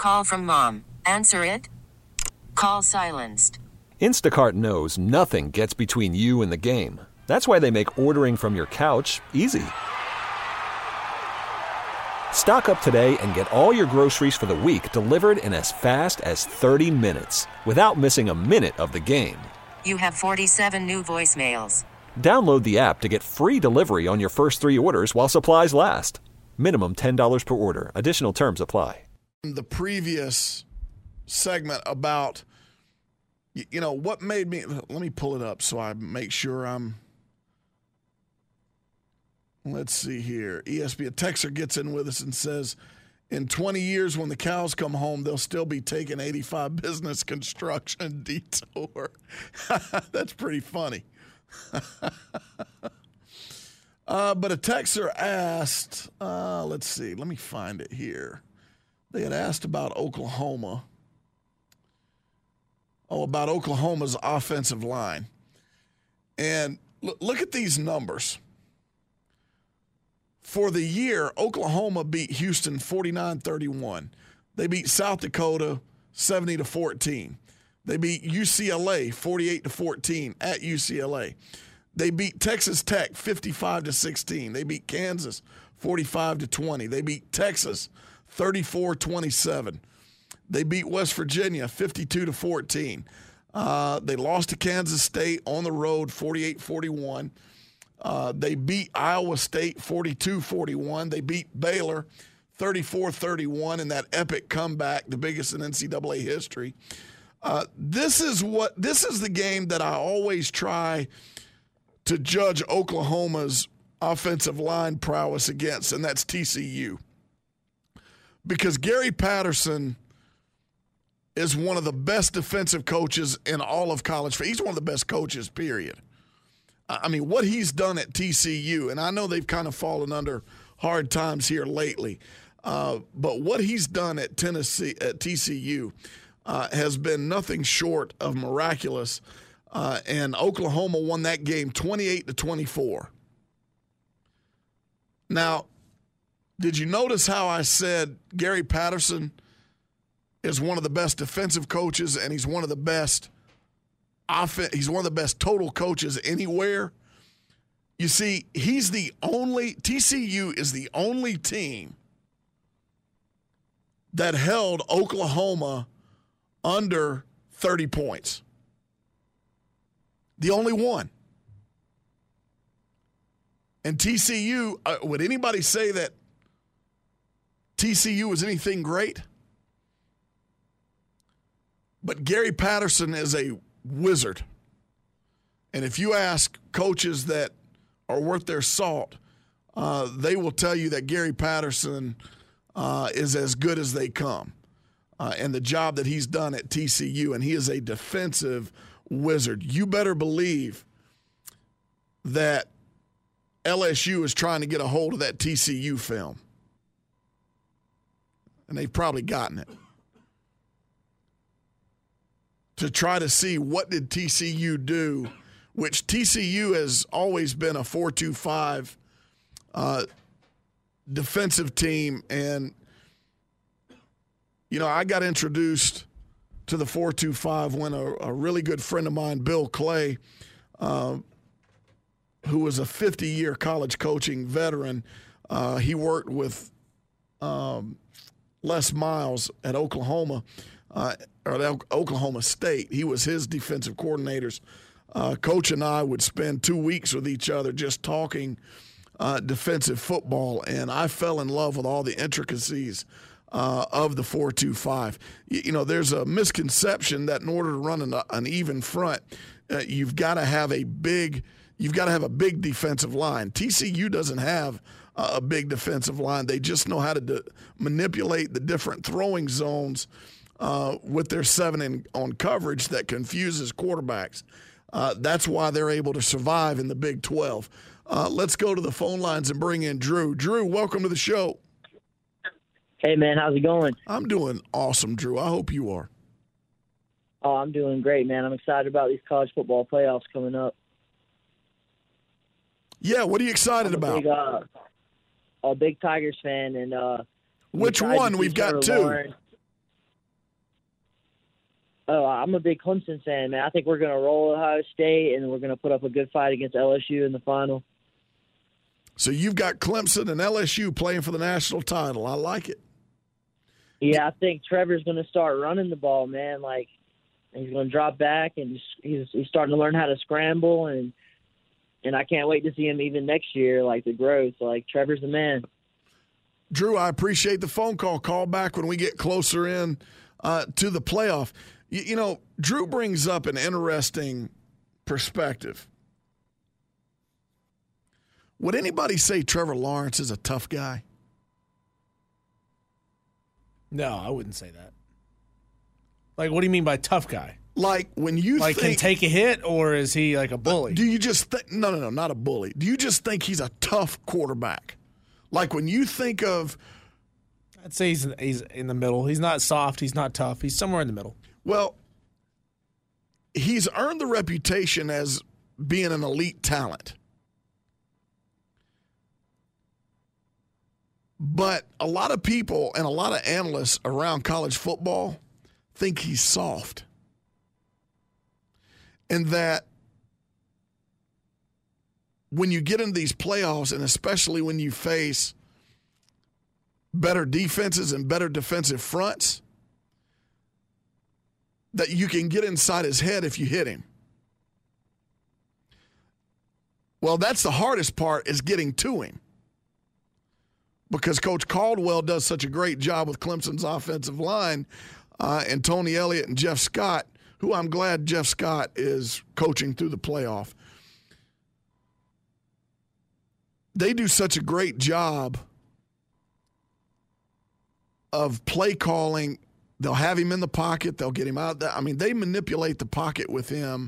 Call from mom. Answer it. Call silenced. Instacart knows nothing gets between you and the game. That's why they make ordering from your couch easy. Stock up today and get all your groceries for the week delivered in as fast as 30 minutes without missing a minute of the game. You have 47 new voicemails. Download the app to get free delivery on your first 3 orders while supplies last. Minimum $10 per order. Additional terms apply. The previous segment about, what made me, let me pull it up so I make sure let's see here. ESPN Texer gets in with us and says, in 20 years when the cows come home, they'll still be taking 85 business construction detour. That's pretty funny. But a texter asked, let's see, let me find it here. They had asked about Oklahoma. About Oklahoma's offensive line. And look at these numbers. For the year, Oklahoma beat Houston 49-31. They beat South Dakota 70-14. They beat UCLA 48-14 at UCLA. They beat Texas Tech 55-16. They beat Kansas 45-20. They beat Texas 34-27. They beat West Virginia 52-14. They lost to Kansas State on the road 48-41. They beat Iowa State 42-41. They beat Baylor 34-31 in that epic comeback, the biggest in NCAA history. This is the game that I always try to judge Oklahoma's offensive line prowess against, and that's TCU. Because Gary Patterson is one of the best defensive coaches in all of college. He's one of the best coaches, period. I mean, what he's done at TCU, and I know they've kind of fallen under hard times here lately, but what he's done at TCU has been nothing short of miraculous, and Oklahoma won that game 28-24. Now, did you notice how I said Gary Patterson is one of the best defensive coaches, and he's one of the best he's one of the best total coaches anywhere? You see, TCU is the only team that held Oklahoma under 30 points. The only one. And TCU, would anybody say that TCU was anything great? But Gary Patterson is a wizard. And if you ask coaches that are worth their salt, they will tell you that Gary Patterson is as good as they come. And the job that he's done at TCU, and he is a defensive wizard. You better believe that LSU is trying to get a hold of that TCU film. And they've probably gotten it. To try to see what did TCU do, which TCU has always been a 4-2-5 defensive team. And, I got introduced to the 4-2-5 when a really good friend of mine, Bill Clay, who was a 50-year college coaching veteran, he worked with Les Miles at Oklahoma, or at Oklahoma State. He was his defensive coordinators. Coach and I would spend 2 weeks with each other just talking defensive football, and I fell in love with all the intricacies of the 4-2-5. There's a misconception that in order to run an even front, you've got to have a big defensive line. TCU doesn't have a big defensive line. They just know how to manipulate the different throwing zones with their 7 on coverage that confuses quarterbacks. That's why they're able to survive in the Big 12. Let's go to the phone lines and bring in Drew. Drew, welcome to the show. Hey, man, how's it going? I'm doing awesome, Drew. I hope you are. Oh, I'm doing great, man. I'm excited about these college football playoffs coming up. Yeah, what are you excited about? A big Tigers fan. And which one? We've got two. Oh, I'm a big Clemson fan, man. I think we're going to roll Ohio State, and we're going to put up a good fight against LSU in the final. So you've got Clemson and LSU playing for the national title. I like it. Yeah, I think Trevor's going to start running the ball, man. Like, he's going to drop back, and he's starting to learn how to scramble, and I can't wait to see him even next year, like the growth. Like, Trevor's the man. Drew, I appreciate the phone call. Call back when we get closer in to the playoff. You know, Drew brings up an interesting perspective. Would anybody say Trevor Lawrence is a tough guy? No, I wouldn't say that. Like, what do you mean by tough guy? Like, when you like think, can take a hit, or is he like a bully? Do you just think – no, not a bully. Do you just think he's a tough quarterback? Like, when you think of – I'd say he's in the middle. He's not soft. He's not tough. He's somewhere in the middle. Well, he's earned the reputation as being an elite talent. But a lot of people and a lot of analysts around college football think he's soft. And that when you get into these playoffs, and especially when you face better defenses and better defensive fronts, that you can get inside his head if you hit him. Well, that's the hardest part, is getting to him. Because Coach Caldwell does such a great job with Clemson's offensive line, and Tony Elliott and Jeff Scott, who I'm glad Jeff Scott is coaching through the playoff. They do such a great job of play calling. They'll have him in the pocket. They'll get him out there. I mean, they manipulate the pocket with him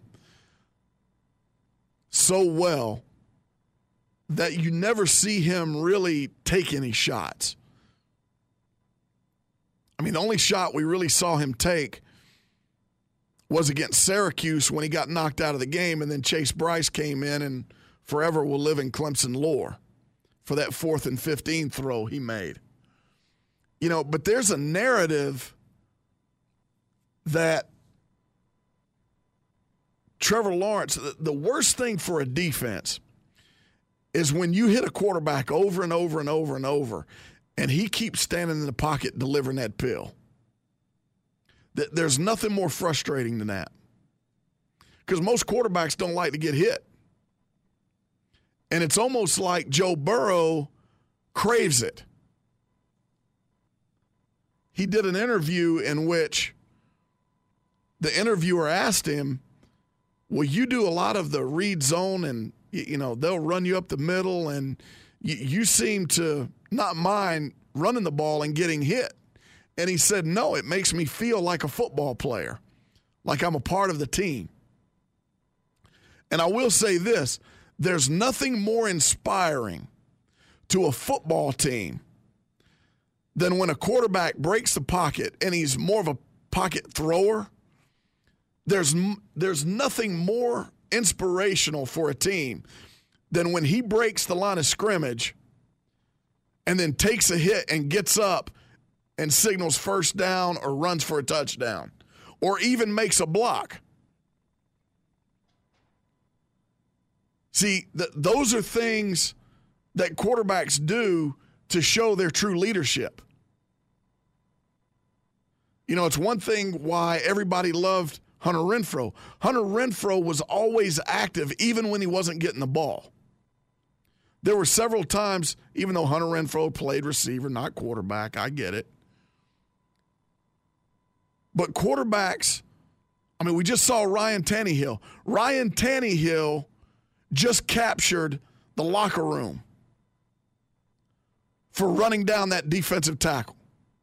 so well that you never see him really take any shots. I mean, the only shot we really saw him take was against Syracuse when he got knocked out of the game, and then Chase Bryce came in and forever will live in Clemson lore for that 4th and 15 throw he made. You know, but there's a narrative that Trevor Lawrence, the worst thing for a defense is when you hit a quarterback over and over and over and over, and he keeps standing in the pocket delivering that pill. There's nothing more frustrating than that. Because most quarterbacks don't like to get hit. And it's almost like Joe Burrow craves it. He did an interview in which the interviewer asked him, well, you do a lot of the read zone, and you know they'll run you up the middle, and you seem to not mind running the ball and getting hit. And he said, no, it makes me feel like a football player, like I'm a part of the team. And I will say this, there's nothing more inspiring to a football team than when a quarterback breaks the pocket and he's more of a pocket thrower. There's nothing more inspirational for a team than when he breaks the line of scrimmage and then takes a hit and gets up and signals first down or runs for a touchdown or even makes a block. See, those are things that quarterbacks do to show their true leadership. You know, it's one thing why everybody loved Hunter Renfrow. Hunter Renfrow was always active even when he wasn't getting the ball. There were several times, even though Hunter Renfrow played receiver, not quarterback, I get it. But quarterbacks, I mean, we just saw Ryan Tannehill. Ryan Tannehill just captured the locker room for running down that defensive tackle.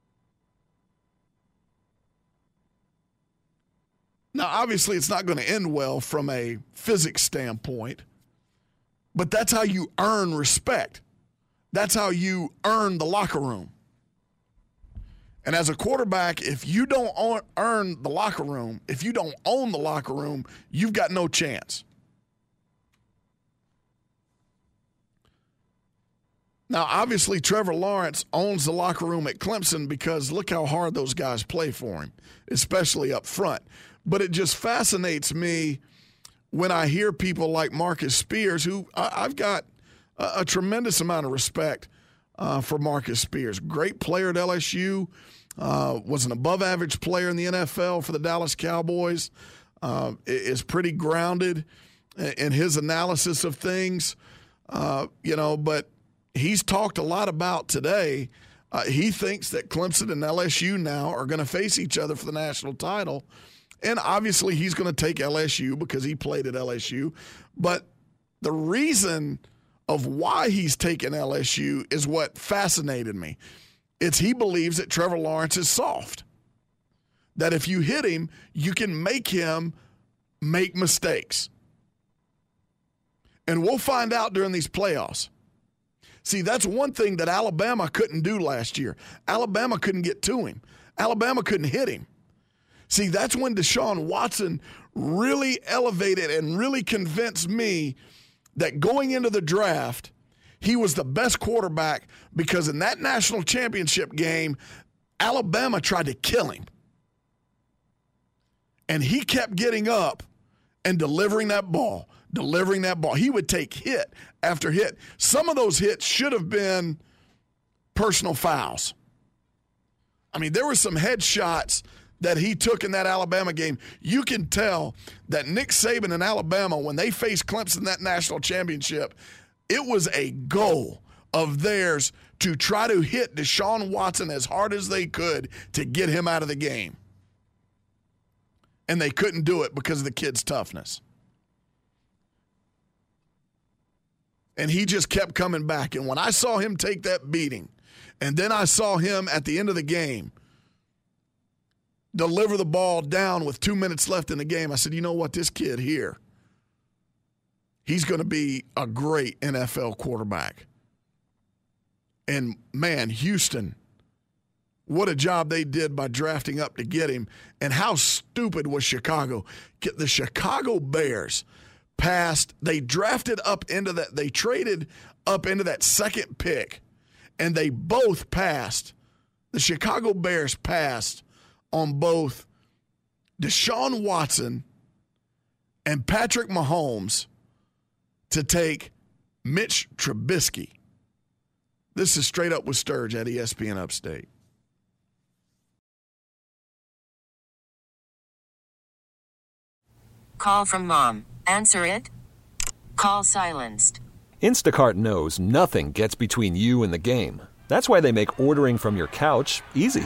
Now, obviously, it's not going to end well from a physics standpoint, but that's how you earn respect. That's how you earn the locker room. And as a quarterback, if you don't earn the locker room, if you don't own the locker room, you've got no chance. Now, obviously, Trevor Lawrence owns the locker room at Clemson because look how hard those guys play for him, especially up front. But it just fascinates me when I hear people like Marcus Spears, who I've got a tremendous amount of respect for Marcus Spears. Great player at LSU, was an above-average player in the NFL for the Dallas Cowboys, is pretty grounded in his analysis of things, but he's talked a lot about today. He thinks that Clemson and LSU now are going to face each other for the national title. And obviously he's going to take LSU because he played at LSU. But the reason of why he's taken LSU is what fascinated me. It's he believes that Trevor Lawrence is soft. That if you hit him, you can make him make mistakes. And we'll find out during these playoffs. See, that's one thing that Alabama couldn't do last year. Alabama couldn't get to him. Alabama couldn't hit him. See, that's when Deshaun Watson really elevated and really convinced me that going into the draft, he was the best quarterback because in that national championship game, Alabama tried to kill him. And he kept getting up and delivering that ball. He would take hit after hit. Some of those hits should have been personal fouls. I mean, there were some headshots that he took in that Alabama game. You can tell that Nick Saban and Alabama, when they faced Clemson in that national championship, it was a goal of theirs to try to hit Deshaun Watson as hard as they could to get him out of the game. And they couldn't do it because of the kid's toughness. And he just kept coming back. And when I saw him take that beating, and then I saw him at the end of the game deliver the ball down with 2 minutes left in the game, I said, you know what, this kid here, he's going to be a great NFL quarterback. And, man, Houston, what a job they did by drafting up to get him. And how stupid was Chicago? The Chicago Bears they drafted up into that, they traded up into that second pick, and they both passed. The Chicago Bears passed on both Deshaun Watson and Patrick Mahomes to take Mitch Trubisky. This is Straight Up with Sturge at ESPN Upstate. Call from mom. Answer it. Call silenced. Instacart knows nothing gets between you and the game. That's why they make ordering from your couch easy.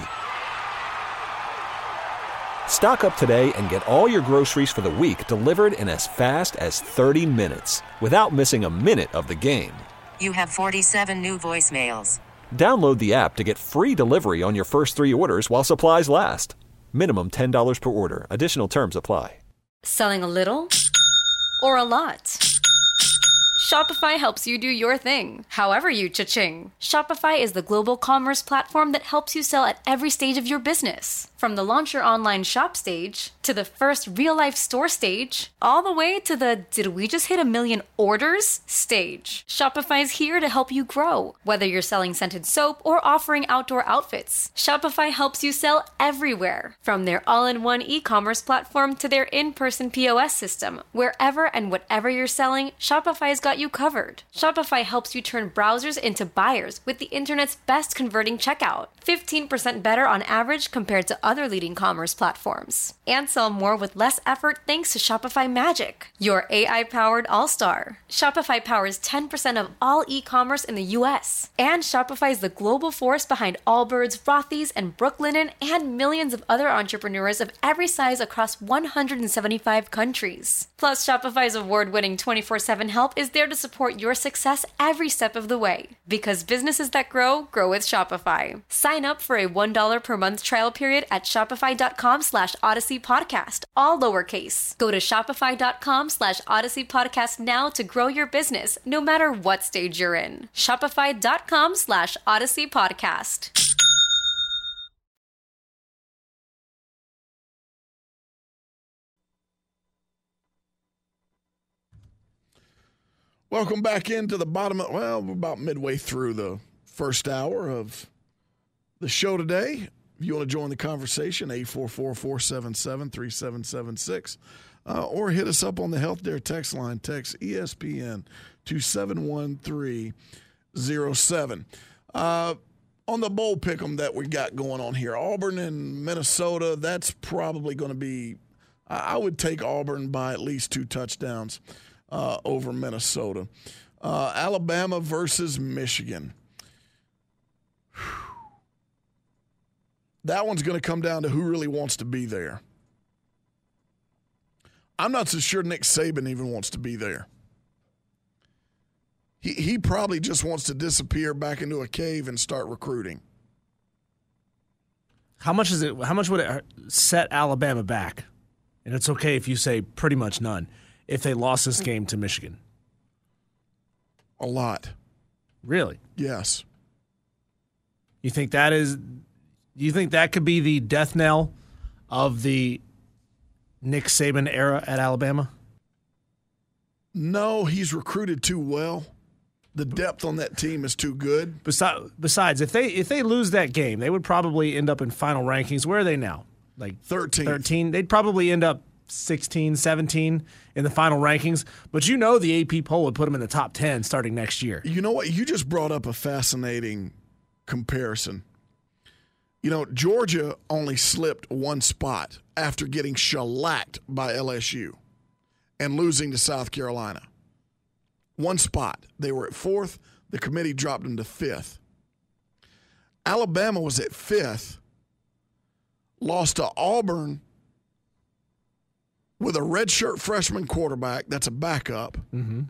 Stock up today and get all your groceries for the week delivered in as fast as 30 minutes without missing a minute of the game. You have 47 new voicemails. Download the app to get free delivery on your first 3 orders while supplies last. Minimum $10 per order. Additional terms apply. Selling a little or a lot? Shopify helps you do your thing, however you cha-ching. Shopify is the global commerce platform that helps you sell at every stage of your business. From the launch your online shop stage, to the first real-life store stage, all the way to the did we just hit 1 million orders stage. Shopify's here to help you grow. Whether you're selling scented soap or offering outdoor outfits, Shopify helps you sell everywhere. From their all-in-one e-commerce platform to their in-person POS system, wherever and whatever you're selling, Shopify's got you covered. Shopify helps you turn browsers into buyers with the internet's best converting checkout. 15% better on average compared to other leading commerce platforms. And sell more with less effort thanks to Shopify Magic, your AI-powered all-star. Shopify powers 10% of all e-commerce in the U.S. And Shopify is the global force behind Allbirds, Rothy's, and Brooklinen, and millions of other entrepreneurs of every size across 175 countries. Plus, Shopify's award-winning 24/7 help is there to support your success every step of the way. Because businesses that grow, grow with Shopify. Sign up for a $1 per month trial period at shopify.com/Odyssey Podcast, all lowercase. Go to shopify.com/Odyssey Podcast now to grow your business, no matter what stage you're in. Shopify.com/Odyssey Podcast. Welcome back into the bottom of, well, we're about midway through the first hour of the show today. If you want to join the conversation, 844-477-3776, or hit us up on the Health Dare text line. Text ESPN to 71307. On the bowl pick'em that we got going on here, Auburn and Minnesota, that's probably going to be, I would take Auburn by at least 2 touchdowns over Minnesota. Alabama versus Michigan. That one's going to come down to who really wants to be there. I'm not so sure Nick Saban even wants to be there. He probably just wants to disappear back into a cave and start recruiting. How much would it set Alabama back? And it's okay if you say pretty much none. If they lost this game to Michigan? A lot. Really? Yes. You think that could be the death knell of the Nick Saban era at Alabama? No, he's recruited too well. The depth on that team is too good. Besides, if they lose that game, they would probably end up in final rankings. Where are they now? Like 13. They'd probably end up 16, 17 in the final rankings. But the AP poll would put them in the top 10 starting next year. You know what? You just brought up a fascinating comparison. Georgia only slipped 1 spot after getting shellacked by LSU and losing to South Carolina. 1 spot. They were at 4th. The committee dropped them to 5th. Alabama was at 5th, lost to Auburn with a redshirt freshman quarterback that's a backup, and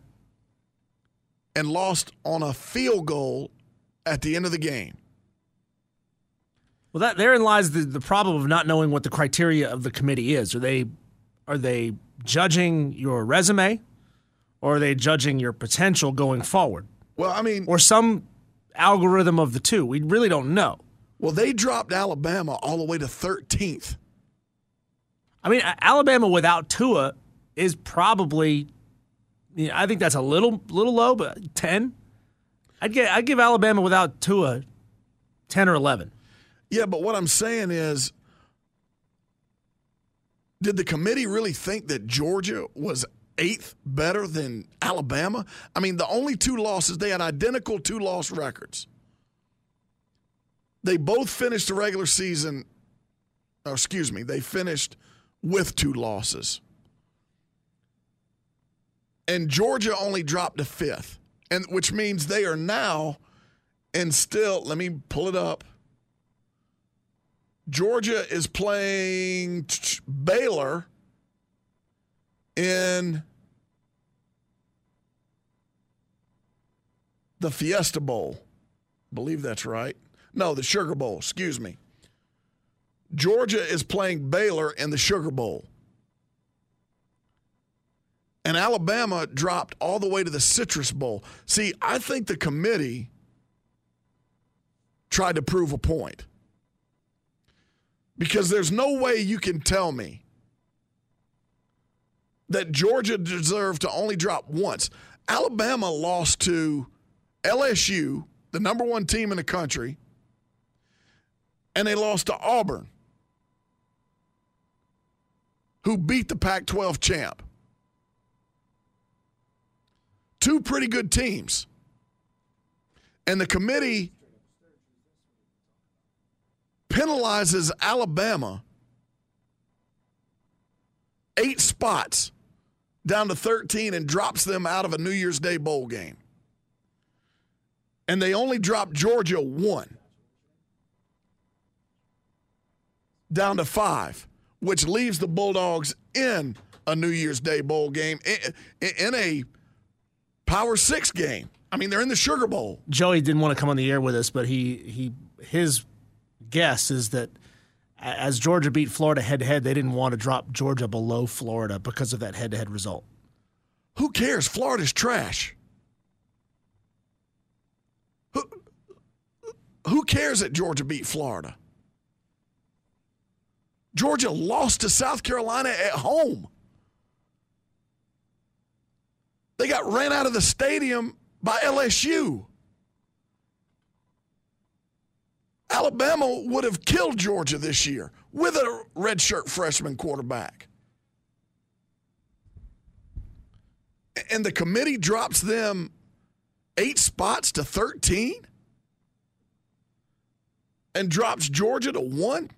lost on a field goal at the end of the game. Well, therein lies the problem of not knowing what the criteria of the committee is. Are they judging your resume, or are they judging your potential going forward? Well, I mean, or some algorithm of the two. We really don't know. Well, they dropped Alabama all the way to 13th. I mean, Alabama without Tua is probably, I think that's a little low, but 10. I'd give Alabama without Tua 10 or 11. Yeah, but what I'm saying is, did the committee really think that Georgia was 8th better than Alabama? I mean, the only 2 losses, they had identical 2-loss records. They both finished the regular season, they finished with 2 losses. And Georgia only dropped to 5th, and which means they are now, and still, let me pull it up. Georgia is playing Baylor in the Fiesta Bowl. I believe that's right. No, the Sugar Bowl, excuse me. Georgia is playing Baylor in the Sugar Bowl. And Alabama dropped all the way to the Citrus Bowl. See, I think the committee tried to prove a point. Because there's no way you can tell me that Georgia deserved to only drop once. Alabama lost to LSU, the number 1 team in the country, and they lost to Auburn, who beat the Pac-12 champ. 2 pretty good teams. And the committee penalizes Alabama 8 spots down to 13 and drops them out of a New Year's Day bowl game. And they only dropped Georgia 1 down to 5, which leaves the Bulldogs in a New Year's Day bowl game, in a Power 6 game. I mean, they're in the Sugar Bowl. Joey didn't want to come on the air with us, but his guess is that as Georgia beat Florida head-to-head, they didn't want to drop Georgia below Florida because of that head-to-head result. Who cares? Florida's trash. Who cares that Georgia beat Florida? Georgia lost to South Carolina at home. They got ran out of the stadium by LSU. Alabama would have killed Georgia this year with a redshirt freshman quarterback. And the committee drops them 8 spots to 13 and drops Georgia to 1.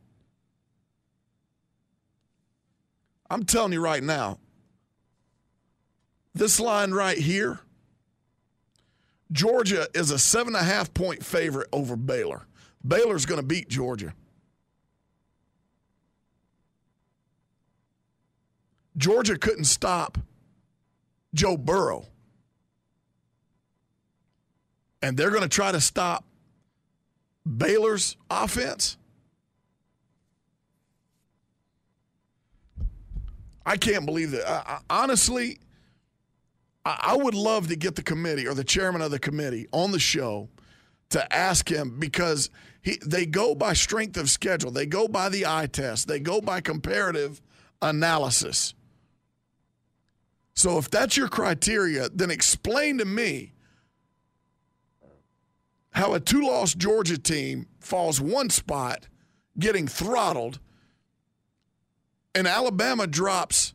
I'm telling you right now, this line right here, Georgia is a 7.5-point favorite over Baylor. Baylor's going to beat Georgia. Georgia couldn't stop Joe Burrow. And they're going to try to stop Baylor's offense. I can't believe that. Honestly, I would love to get the committee or the chairman of the committee on the show to ask him, because they go by strength of schedule. They go by the eye test. They go by comparative analysis. So if that's your criteria, then explain to me how a 2-loss Georgia team falls 1 spot, getting throttled, and Alabama drops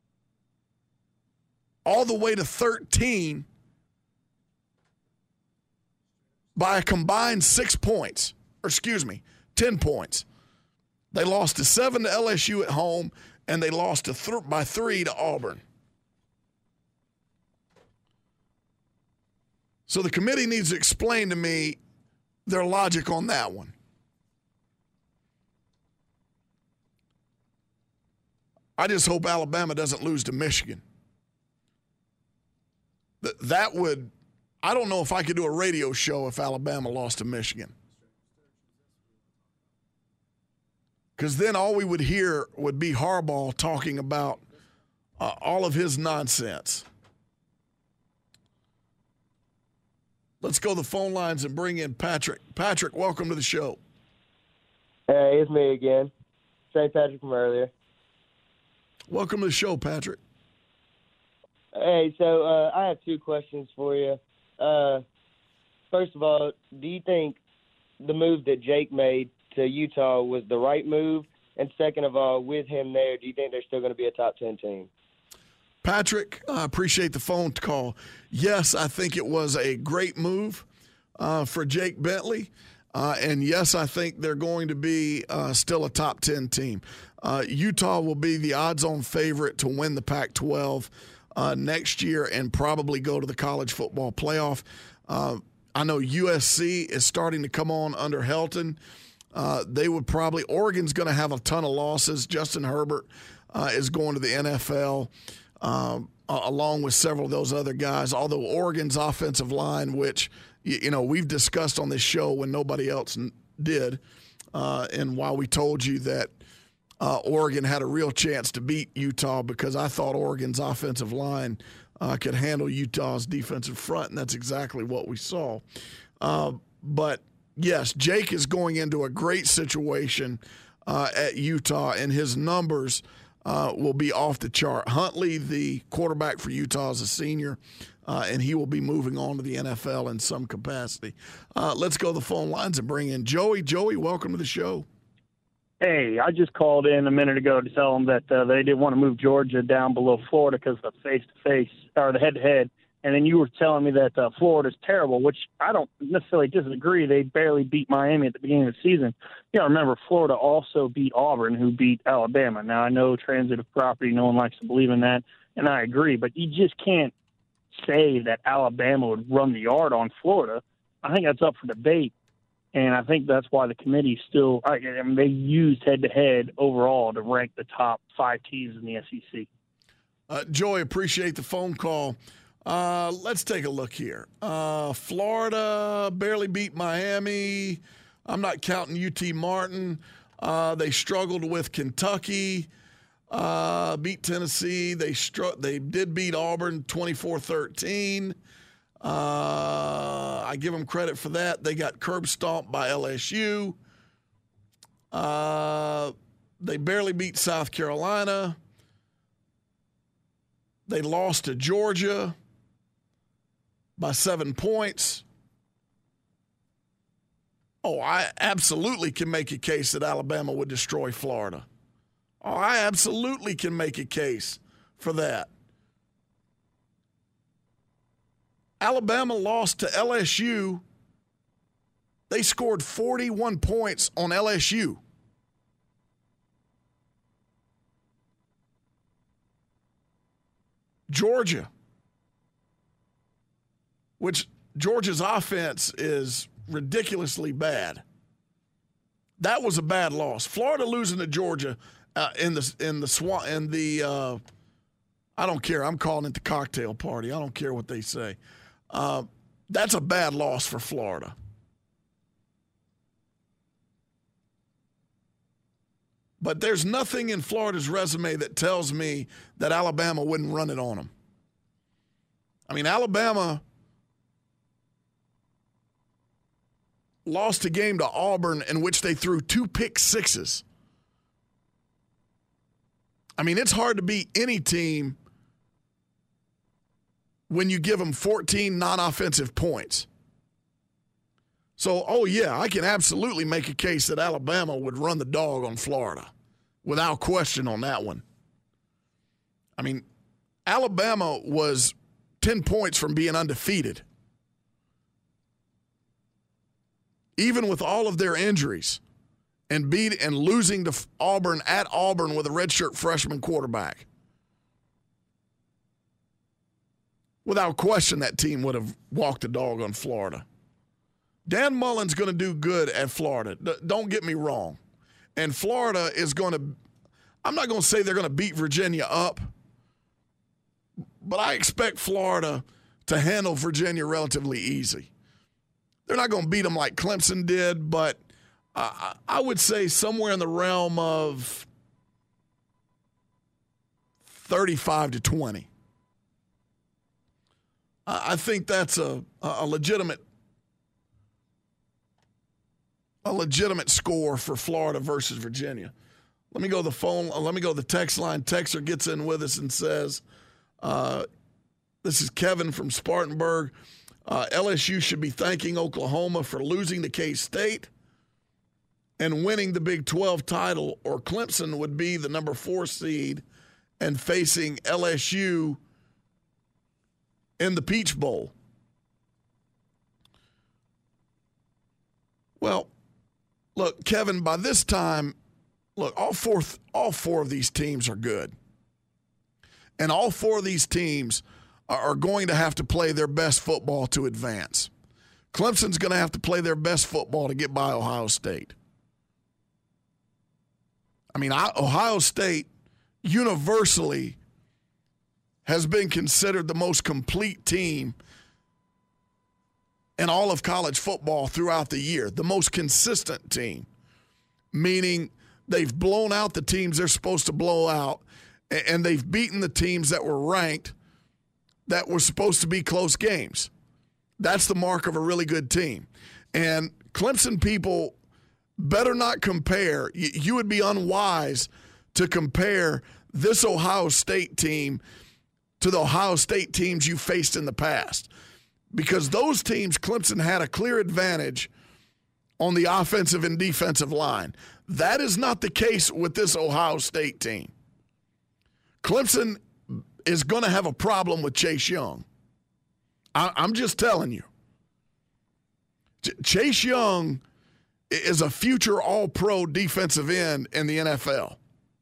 all the way to 13 by a combined 6 points, or 10 points. They lost to 7 to LSU at home, and they lost by 3 to Auburn. So the committee needs to explain to me their logic on that one. I just hope Alabama doesn't lose to Michigan. That would, I don't know if I could do a radio show if Alabama lost to Michigan. Because then all we would hear would be Harbaugh talking about all of his nonsense. Let's go to the phone lines and bring in Patrick. Patrick, welcome to the show. Hey, it's me again. St. Patrick from earlier. Welcome to the show, Patrick. Hey, so I have 2 questions for you. First of all, do you think the move that Jake made to Utah was the right move? And second of all, with him there, do you think they're still going to be a top 10 team? Patrick, I appreciate the phone call. Yes, I think it was a great move for Jake Bentley. And yes, I think they're going to be still a top 10 team. Utah will be the odds-on favorite to win the Pac-12 next year and probably go to the college football playoff. I know USC is starting to come on under Helton. Oregon's going to have a ton of losses. Justin Herbert is going to the NFL. Along with several of those other guys, although Oregon's offensive line, which, we've discussed on this show when nobody else did, and while we told you that Oregon had a real chance to beat Utah because I thought Oregon's offensive line could handle Utah's defensive front, and that's exactly what we saw. But, yes, Jake is going into a great situation at Utah, and his numbers will be off the chart. Huntley, the quarterback for Utah, is a senior, and he will be moving on to the NFL in some capacity. Let's go to the phone lines and bring in Joey. Joey, welcome to the show. Hey, I just called in a minute ago to tell them that they didn't want to move Georgia down below Florida because of the face-to-face or the head-to-head. And then you were telling me that Florida's terrible, which I don't necessarily disagree. They barely beat Miami at the beginning of the season. Remember, Florida also beat Auburn, who beat Alabama. Now, I know transitive property, no one likes to believe in that, and I agree. But you just can't say that Alabama would run the yard on Florida. I think that's up for debate, and I think that's why the committee still they used head-to-head overall to rank the top 5 teams in the SEC. Joey, appreciate the phone call. Let's take a look here. Florida barely beat Miami. I'm not counting UT Martin. They struggled with Kentucky, beat Tennessee. They did beat Auburn 24-13. I give them credit for that. They got curb stomped by LSU. They barely beat South Carolina. They lost to Georgia. by 7 points. Oh, I absolutely can make a case that Alabama would destroy Florida. Oh, I absolutely can make a case for that. Alabama lost to LSU. They scored 41 points on LSU. Georgia, which Georgia's offense is ridiculously bad. That was a bad loss. Florida losing to Georgia I don't care. I'm calling it the cocktail party. I don't care what they say. That's a bad loss for Florida. But there's nothing in Florida's resume that tells me that Alabama wouldn't run it on them. I mean, Alabama lost a game to Auburn in which they threw 2 pick sixes. I mean, it's hard to beat any team when you give them 14 non-offensive points. So, oh yeah, I can absolutely make a case that Alabama would run the dog on Florida without question on that one. I mean, Alabama was 10 points from being undefeated. Even with all of their injuries and losing to Auburn at Auburn with a redshirt freshman quarterback. Without question, that team would have walked the dog on Florida. Dan Mullen's going to do good at Florida. Don't get me wrong. And Florida is going to – I'm not going to say they're going to beat Virginia up, but I expect Florida to handle Virginia relatively easy. They're not going to beat them like Clemson did, but I would say somewhere in the realm of 35-20. I think that's a legitimate score for Florida versus Virginia. Let me go to the phone. Let me go to the text line. Texter gets in with us and says, this is Kevin from Spartanburg. LSU should be thanking Oklahoma for losing to K-State and winning the Big 12 title, or Clemson would be the number 4 seed and facing LSU in the Peach Bowl. Well, look, Kevin, by this time, look, all four of these teams are good. And all 4 of these teams are going to have to play their best football to advance. Clemson's going to have to play their best football to get by Ohio State. I mean, Ohio State universally has been considered the most complete team in all of college football throughout the year, the most consistent team, meaning they've blown out the teams they're supposed to blow out, and they've beaten the teams that were ranked that were supposed to be close games. That's the mark of a really good team. And Clemson people better not compare. You would be unwise to compare this Ohio State team to the Ohio State teams you faced in the past. Because those teams, Clemson had a clear advantage on the offensive and defensive line. That is not the case with this Ohio State team. Clemson is going to have a problem with Chase Young. I'm just telling you. Chase Young is a future all-pro defensive end in the NFL.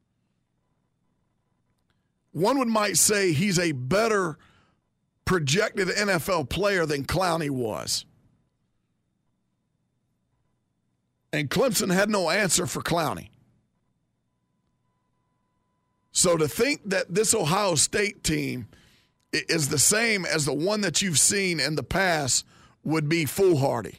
One might say he's a better projected NFL player than Clowney was. And Clemson had no answer for Clowney. So to think that this Ohio State team is the same as the one that you've seen in the past would be foolhardy.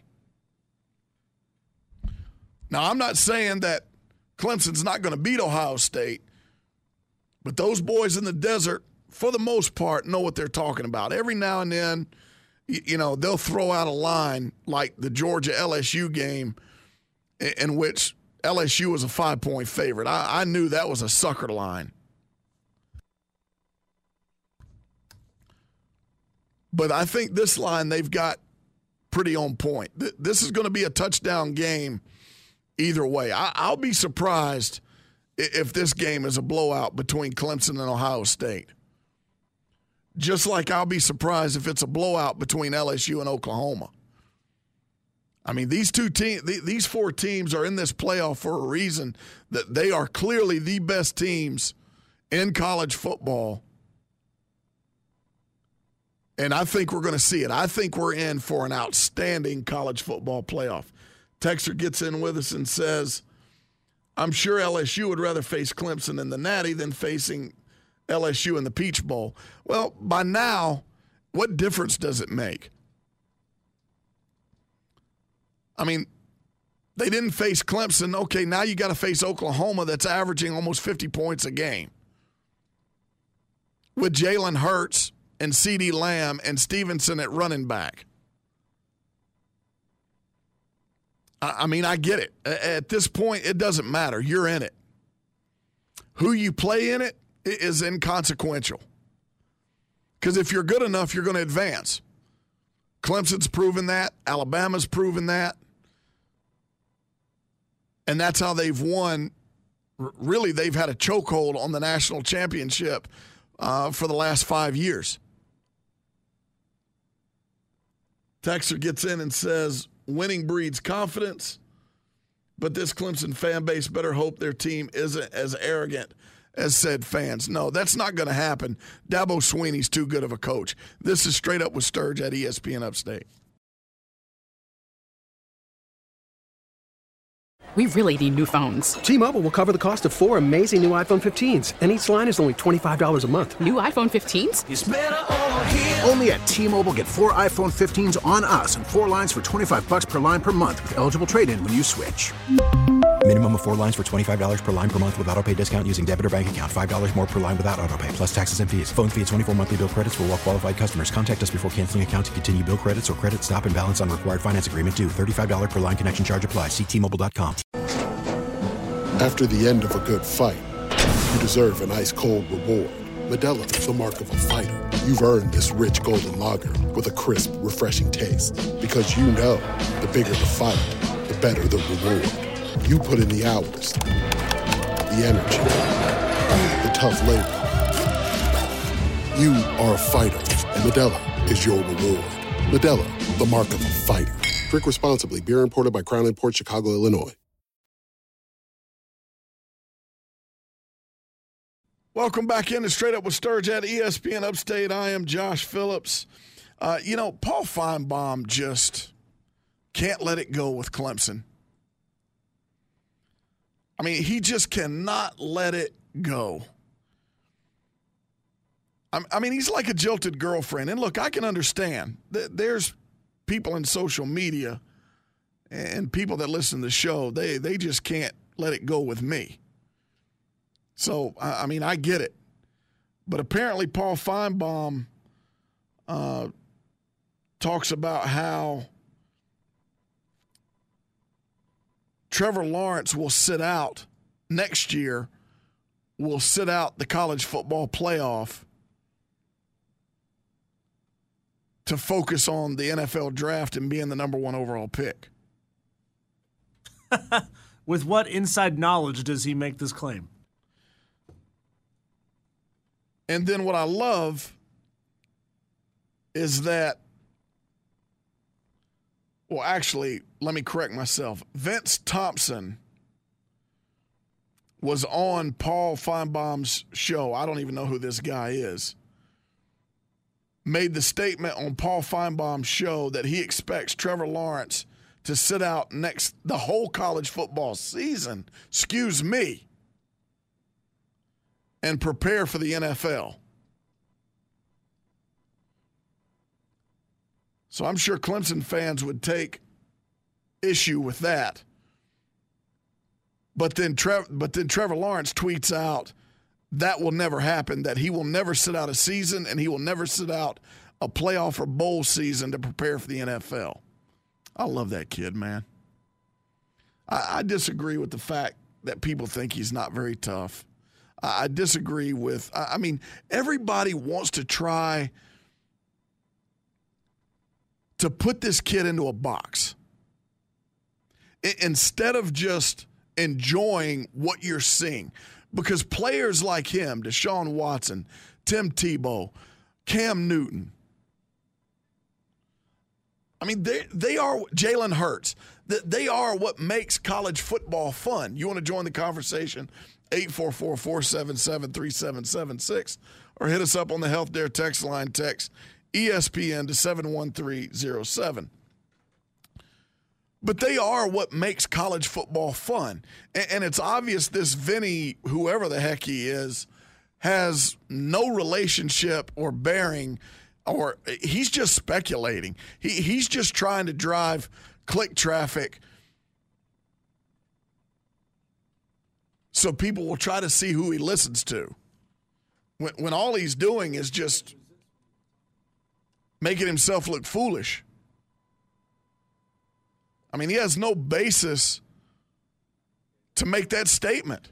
Now, I'm not saying that Clemson's not going to beat Ohio State, but those boys in the desert, for the most part, know what they're talking about. Every now and then, they'll throw out a line like the Georgia-LSU game in which LSU was a 5-point favorite. I knew that was a sucker line. But I think this line they've got pretty on point. This is going to be a touchdown game either way. I'll be surprised if this game is a blowout between Clemson and Ohio State. Just like I'll be surprised if it's a blowout between LSU and Oklahoma. I mean, these four teams are in this playoff for a reason, that they are clearly the best teams in college football. And I think we're going to see it. I think we're in for an outstanding college football playoff. Texter gets in with us and says, I'm sure LSU would rather face Clemson in the Natty than facing LSU in the Peach Bowl. Well, by now, what difference does it make? I mean, they didn't face Clemson. Okay, now you got to face Oklahoma that's averaging almost 50 points a game. With Jalen Hurts and CeeDee Lamb and Stevenson at running back. I mean, I get it. At this point, it doesn't matter. You're in it. Who you play in it is inconsequential. Because if you're good enough, you're going to advance. Clemson's proven that. Alabama's proven that. And that's how they've won. Really, they've had a chokehold on the national championship for the last 5 years. Texter gets in and says, winning breeds confidence, but this Clemson fan base better hope their team isn't as arrogant as said fans. No, that's not going to happen. Dabo Swinney's too good of a coach. This is Straight Up with Sturge at ESPN Upstate. We really need new phones. T-Mobile will cover the cost of 4 amazing new iPhone 15s, and each line is only $25 a month. New iPhone 15s? It's better over here. Only at T-Mobile, get 4 iPhone 15s on us and 4 lines for $25 per line per month with eligible trade-in when you switch. Minimum of 4 lines for $25 per line per month with autopay discount using debit or bank account. $5 more per line without autopay, plus taxes and fees. Phone fee at 24 monthly bill credits for well-qualified customers. Contact us before canceling account to continue bill credits or credit stop and balance on required finance agreement due. $35 per line connection charge applies. See T-Mobile.com. After the end of a good fight, you deserve an ice-cold reward. Modelo is the mark of a fighter. You've earned this rich golden lager with a crisp, refreshing taste. Because you know, the bigger the fight, the better the reward. You put in the hours, the energy, the tough labor. You are a fighter, and Modelo is your reward. Modelo, the mark of a fighter. Drink responsibly. Beer imported by Crown Imports, Chicago, Illinois. Welcome back into Straight Up with Sturge at ESPN Upstate. I am Josh Phillips. Paul Feinbaum just can't let it go with Clemson. I mean, he just cannot let it go. I mean, he's like a jilted girlfriend. And look, I can understand that there's people in social media and people that listen to the show, they just can't let it go with me. So, I mean, I get it. But apparently Paul Feinbaum talks about how Trevor Lawrence will sit out next year, will sit out the college football playoff to focus on the NFL draft and being the number 1 overall pick. With what inside knowledge does he make this claim? And then what I love is that, well, actually, let me correct myself. Vince Thompson was on Paul Feinbaum's show. I don't even know who this guy is. Made the statement on Paul Feinbaum's show that he expects Trevor Lawrence to sit out the whole college football season, and prepare for the NFL. So I'm sure Clemson fans would take issue with that. But then Trevor Lawrence tweets out that will never happen, that he will never sit out a season and he will never sit out a playoff or bowl season to prepare for the NFL. I love that kid, man. I disagree with the fact that people think he's not very tough. I disagree with, I mean, everybody wants to try to put this kid into a box instead of just enjoying what you're seeing. Because players like him, Deshaun Watson, Tim Tebow, Cam Newton, I mean, they are Jalen Hurts. They are what makes college football fun. You want to join the conversation? 844-477-3776 or hit us up on the Health Dare text line. Text ESPN to 71307. But they are what makes college football fun. And it's obvious this Vinny, whoever the heck he is, has no relationship or bearing, or he's just speculating. He's just trying to drive click traffic so people will try to see who he listens to. When all he's doing is just making himself look foolish. I mean, he has no basis to make that statement.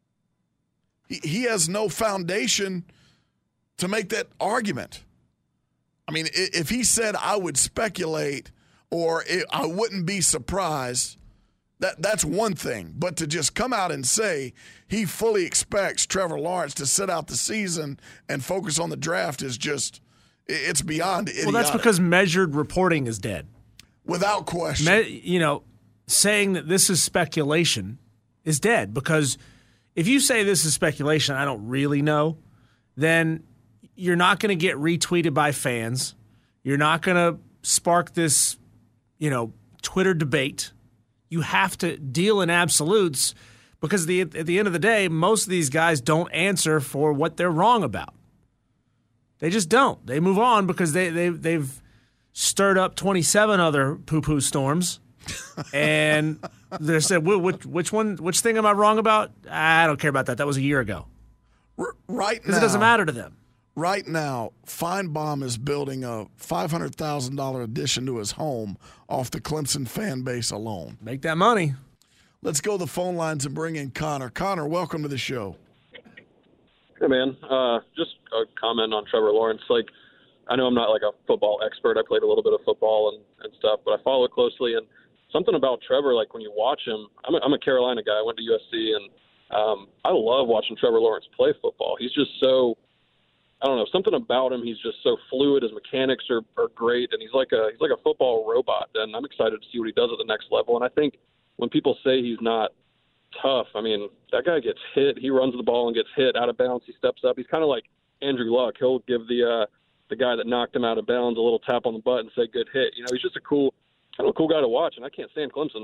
He has no foundation to make that argument. I mean, if he said, I would speculate or I wouldn't be surprised, that's one thing. But to just come out and say he fully expects Trevor Lawrence to sit out the season and focus on the draft is just, it's beyond idiotic. Well, that's because measured reporting is dead. Without question. Saying that this is speculation is dead, because if you say this is speculation, I don't really know, then you're not going to get retweeted by fans. You're not going to spark this, Twitter debate. You have to deal in absolutes, because at the end of the day, most of these guys don't answer for what they're wrong about. They just don't. They move on because they've stirred up 27 other poo-poo storms, and they said, which thing am I wrong about? I don't care about that. That was a year ago. Right now. Because it doesn't matter to them. Right now, Feinbaum is building a $500,000 addition to his home off the Clemson fan base alone. Make that money. Let's go to the phone lines and bring in Connor. Connor, welcome to the show. Hey, man. Just a comment on Trevor Lawrence. I know I'm not a football expert. I played a little bit of football and stuff, but I follow it closely. And something about Trevor, when you watch him, I'm a Carolina guy. I went to USC, and I love watching Trevor Lawrence play football. He's just so, I don't know, something about him. He's just so fluid. His mechanics are great, and he's like a football robot. And I'm excited to see what he does at the next level. And I think when people say he's not tough, I mean, that guy gets hit. He runs the ball and gets hit out of bounds. He steps up. He's kind of like Andrew Luck. He'll give the guy that knocked him out of bounds a little tap on the butt and say, good hit. He's just a cool guy to watch, and I can't stand Clemson.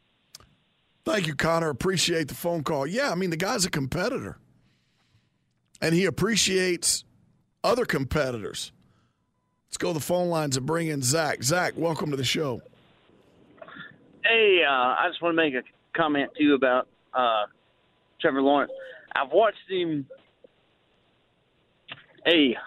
Thank you, Connor. Appreciate the phone call. Yeah, I mean, the guy's a competitor, and he appreciates other competitors. Let's go to the phone lines and bring in Zach. Zach, welcome to the show. Hey, I just want to make a comment, too, about Trevor Lawrence. I've watched him. Hey.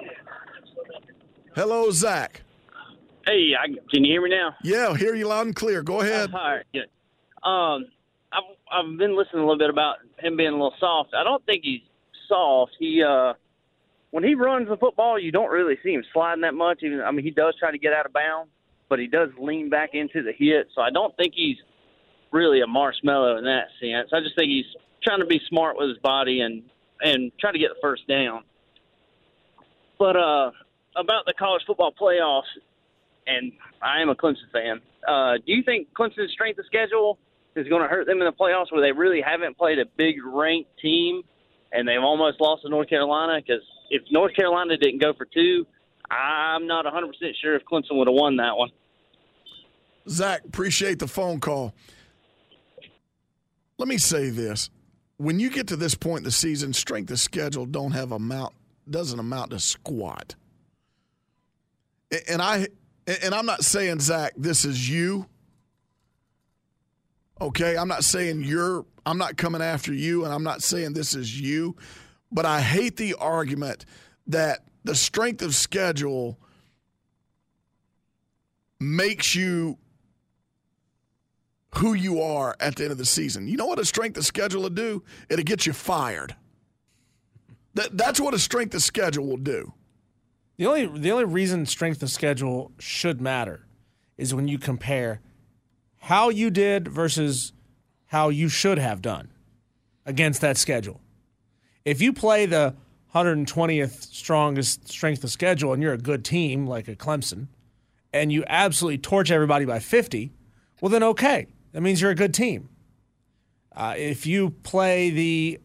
Hello, Zach. Hey, can you hear me now? Yeah, hear you loud and clear. Go ahead. All right. Yeah. I've been listening a little bit about him being a little soft. I don't think he's soft. He when he runs the football, you don't really see him sliding that much. He does try to get out of bounds, but he does lean back into the hit. So I don't think he's really a marshmallow in that sense. I just think he's trying to be smart with his body and try to get the first down. But about the college football playoffs, and I am a Clemson fan, do you think Clemson's strength of schedule is going to hurt them in the playoffs, where they really haven't played a big ranked team and they've almost lost to North Carolina? Because if North Carolina didn't go for 2, I'm not 100% sure if Clemson would have won that one. Zach, appreciate the phone call. Let me say this. When you get to this point in the season, strength of schedule doesn't amount to squat. And I'm not saying, Zach, this is you. Okay, I'm not saying I'm not coming after you, and I'm not saying this is you, but I hate the argument that the strength of schedule makes you who you are at the end of the season. You know what a strength of schedule will do? It'll get you fired. That's what a strength of schedule will do. The only reason strength of schedule should matter is when you compare how you did versus how you should have done against that schedule. If you play the 120th strongest strength of schedule and you're a good team like a Clemson, and you absolutely torch everybody by 50, well then okay. That means you're a good team. If you play the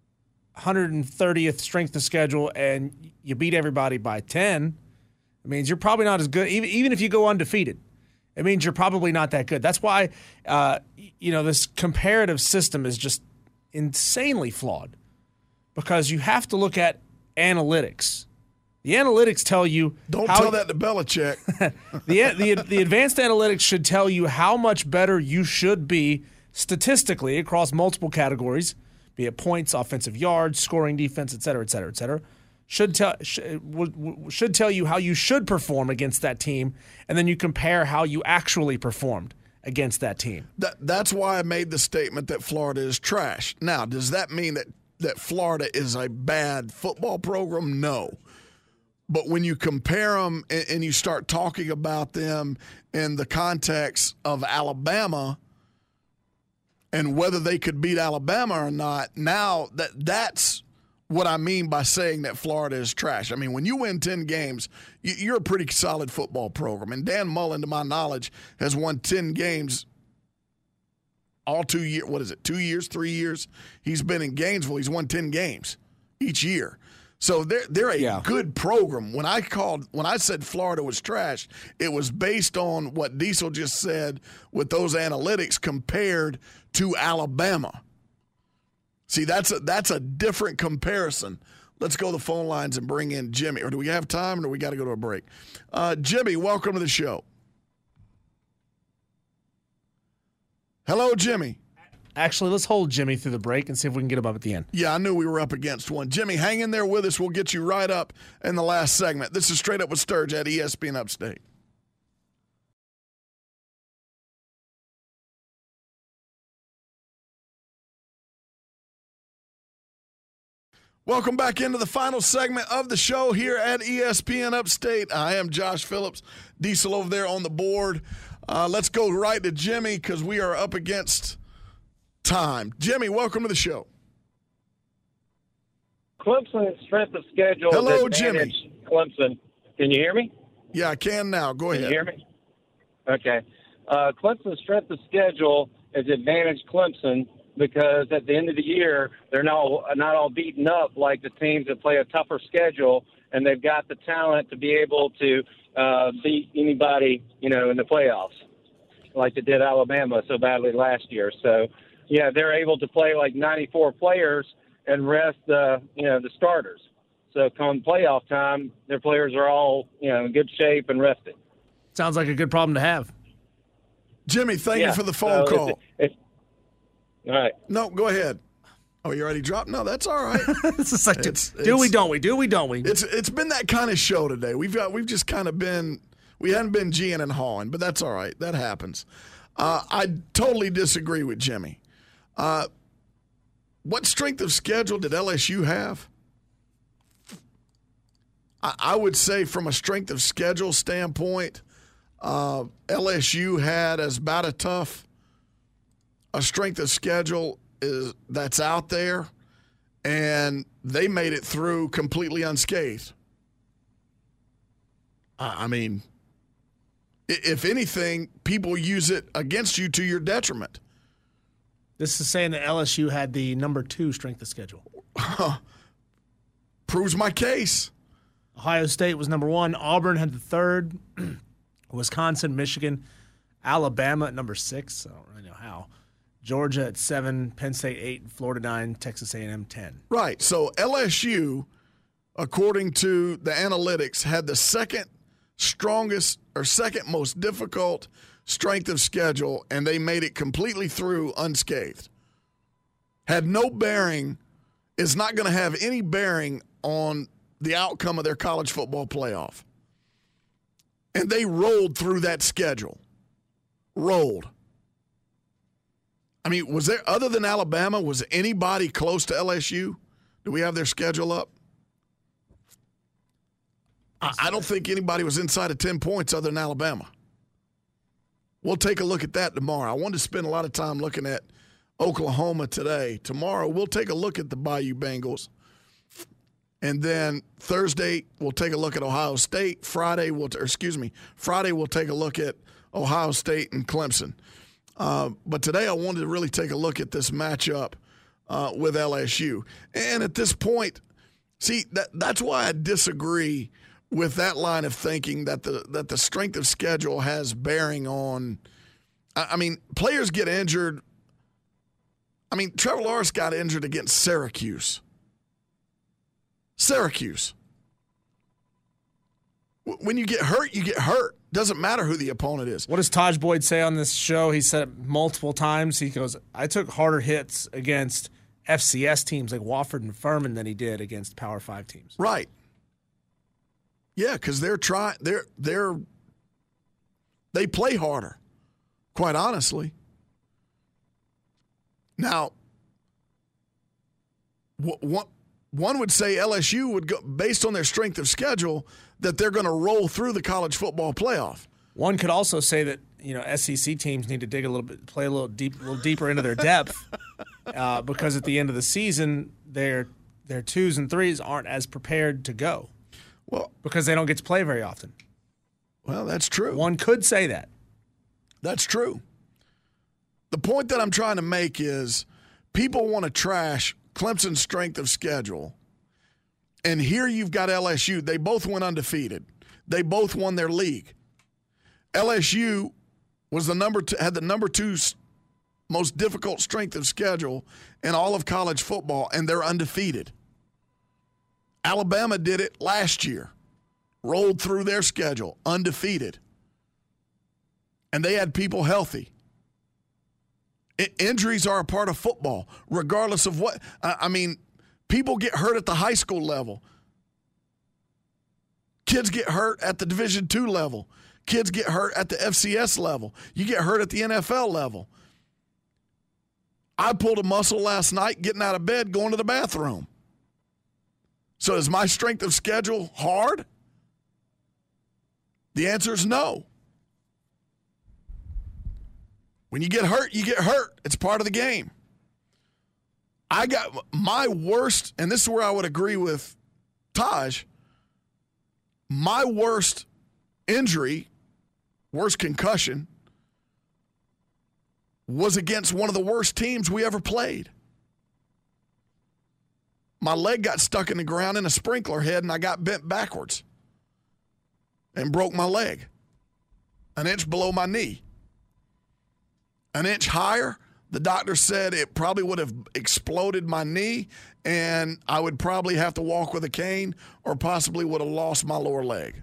130th strength of schedule and you beat everybody by 10, it means you're probably not as good. Even if you go undefeated, it means you're probably not that good. That's why this comparative system is just insanely flawed, because you have to look at analytics. The analytics tell you. Don't tell that to Belichick. The advanced analytics should tell you how much better you should be statistically across multiple categories, be it points, offensive yards, scoring, defense, et cetera, et cetera, et cetera. Should tell you how you should perform against that team, and then you compare how you actually performed against that team. That's why I made the statement that Florida is trash. Now, does that mean that Florida is a bad football program? No. But when you compare them and you start talking about them in the context of Alabama and whether they could beat Alabama or not, now that's what I mean by saying that Florida is trash. I mean, when you win 10 games, you're a pretty solid football program. And Dan Mullen, to my knowledge, has won 10 games all 2 years. What is it, 2 years, 3 years? He's been in Gainesville. He's won 10 games each year. So they're a good program. When I said Florida was trash, it was based on what Diesel just said with those analytics compared to Alabama. See, that's a different comparison. Let's go to the phone lines and bring in Jimmy. Or do we have time, or do we got to go to a break? Jimmy, welcome to the show. Hello, Jimmy. Actually, let's hold Jimmy through the break and see if we can get him up at the end. Yeah, I knew we were up against one. Jimmy, hang in there with us. We'll get you right up in the last segment. This is Straight Up with Sturge at ESPN Upstate. Welcome back into the final segment of the show here at ESPN Upstate. I am Josh Phillips, Diesel over there on the board. Let's go right to Jimmy because we are up against time. Jimmy, welcome to the show. Clemson's strength of schedule. Hello, Jimmy. Clemson. Can you hear me? Yeah, I can now. Go ahead. Can you hear me? Okay. Clemson's strength of schedule has advantaged Clemson because at the end of the year, they're not all beaten up like the teams that play a tougher schedule, and they've got the talent to be able to beat anybody, in the playoffs, like they did Alabama so badly last year. So, yeah, they're able to play like 94 players and rest the starters. So come playoff time, their players are all, in good shape and rested. Sounds like a good problem to have. Jimmy, thank you for the phone call. All right. No, go ahead. Oh, you already dropped? No, that's all right. It's just like, do we, don't we? Do we, don't we? It's been that kind of show today. We just kind of been, we hadn't been G'ing and hawing, but that's all right. That happens. I totally disagree with Jimmy. What strength of schedule did LSU have? I would say from a strength of schedule standpoint, LSU had as about a tough a strength of schedule that's out there, and they made it through completely unscathed. I mean, if anything, people use it against you to your detriment. This is saying that LSU had the number 2 strength of schedule. Proves my case. Ohio State was number 1. Auburn had the 3rd. Wisconsin, Michigan, Alabama at number 6. I don't really know how. Georgia at 7, Penn State 8, Florida 9, Texas A&M 10. Right. So LSU, according to the analytics, had the second strongest or second most difficult strength of schedule, and they made it completely through unscathed. Had no bearing, is not going to have any bearing on the outcome of their college football playoff. And they rolled through that schedule. Rolled. I mean, was there, other than Alabama, was anybody close to LSU? Do we have their schedule up? I don't think anybody was inside of 10 points other than Alabama. We'll take a look at that tomorrow. I wanted to spend a lot of time looking at Oklahoma today. Tomorrow, we'll take a look at the Bayou Bengals. And then Thursday, we'll take a look at Ohio State. Friday, we'll take a look at Ohio State and Clemson. But today, I wanted to really take a look at this matchup with LSU. And at this point, see, that's why I disagree with that line of thinking that the strength of schedule has bearing on. I mean, players get injured. I mean, Trevor Lawrence got injured against Syracuse. When you get hurt, you get hurt. Doesn't matter who the opponent is. What does Taj Boyd say on this show? He said it multiple times. He goes, I took harder hits against FCS teams like Wofford and Furman than he did against Power 5 teams. Right. Yeah, because they play harder, quite honestly. Now, one would say LSU would go, based on their strength of schedule, that they're going to roll through the college football playoff. One could also say that SEC teams need to dig a little bit, play a little deeper into their depth, because at the end of the season, their 2s and 3s aren't as prepared to go. Well, because they don't get to play very often. Well, that's true. One could say that. That's true. The point that I'm trying to make is people want to trash Clemson's strength of schedule. And here you've got LSU. They both went undefeated. They both won their league. LSU was had the number 2 most difficult strength of schedule in all of college football, and they're undefeated. Alabama did it last year, rolled through their schedule, undefeated. And they had people healthy. Injuries are a part of football, regardless of what. I mean, people get hurt at the high school level. Kids get hurt at the Division II level. Kids get hurt at the FCS level. You get hurt at the NFL level. I pulled a muscle last night getting out of bed, going to the bathroom. So is my strength of schedule hard? The answer is no. When you get hurt, you get hurt. It's part of the game. I got my worst, and this is where I would agree with Taj, my worst injury, worst concussion, was against one of the worst teams we ever played. My leg got stuck in the ground in a sprinkler head, and I got bent backwards and broke my leg an inch below my knee. An inch higher, the doctor said it probably would have exploded my knee, and I would probably have to walk with a cane or possibly would have lost my lower leg.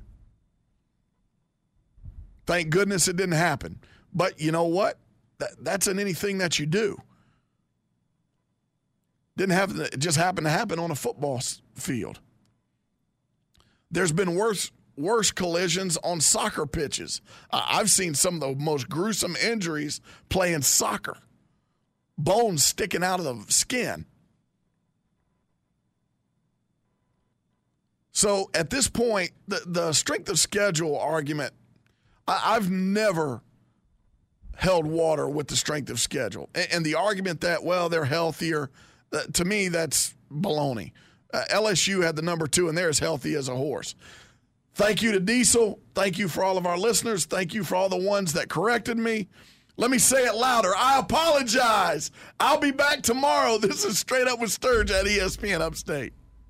Thank goodness it didn't happen. But you know what? That's in anything that you do. It just happened to happen on a football field. There's been worse collisions on soccer pitches. I've seen some of the most gruesome injuries playing soccer. Bones sticking out of the skin. So at this point, the strength of schedule argument, I've never held water with the strength of schedule. And the argument that, well, they're healthier, to me, that's baloney. LSU had the number 2, and they're as healthy as a horse. Thank you to Diesel. Thank you for all of our listeners. Thank you for all the ones that corrected me. Let me say it louder. I apologize. I'll be back tomorrow. This is Straight Up with Sturge at ESPN Upstate.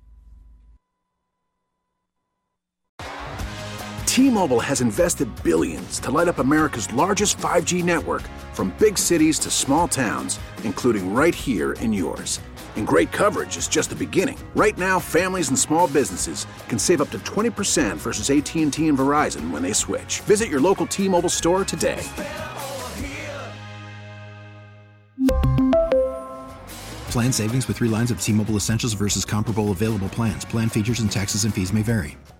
T-Mobile has invested billions to light up America's largest 5G network, from big cities to small towns, including right here in yours. And great coverage is just the beginning. Right now, families and small businesses can save up to 20% versus AT&T and Verizon when they switch. Visit your local T-Mobile store today. Plan savings with 3 lines of T-Mobile Essentials versus comparable available plans. Plan features and taxes and fees may vary.